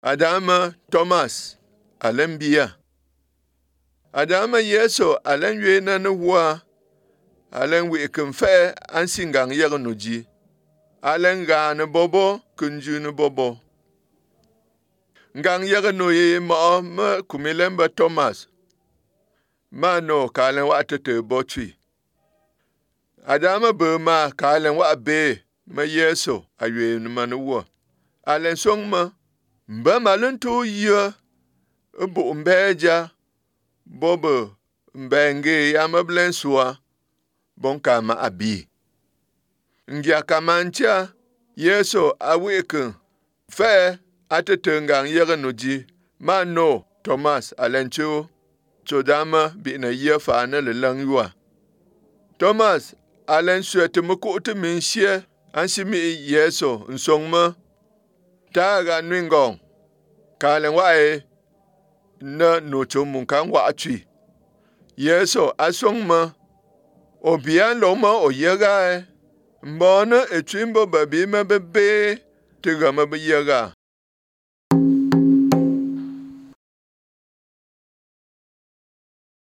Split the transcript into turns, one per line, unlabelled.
Adama Thomas alembia. Adama Yesu alenwe na nuwa alenwe kumfe ansingang yagnuji. Alenga na bobo kunju na bobo. Ngang yagnuye ma kumilemba Thomas. Ma no kalen wa atete botwi. Adama ma kalen wa be ma Yesu aywe na nuwa. Alen song ma mba maluntu ye bu mbeja bobo mbenge ya mablensua bonka ma abi. Ngia kamancha Yesu aweke fe atetengang yegnuji ma no Thomas alencho chodama bi na ye fa na le langwa. Thomas alensue te moko te minshie ansimi Yesu nsongma taga nwingong kalen wae na nucho munkang wa atwi. Yesu asongma obian loma oyega mbona etwimbo babi mabebe tiga mabiyega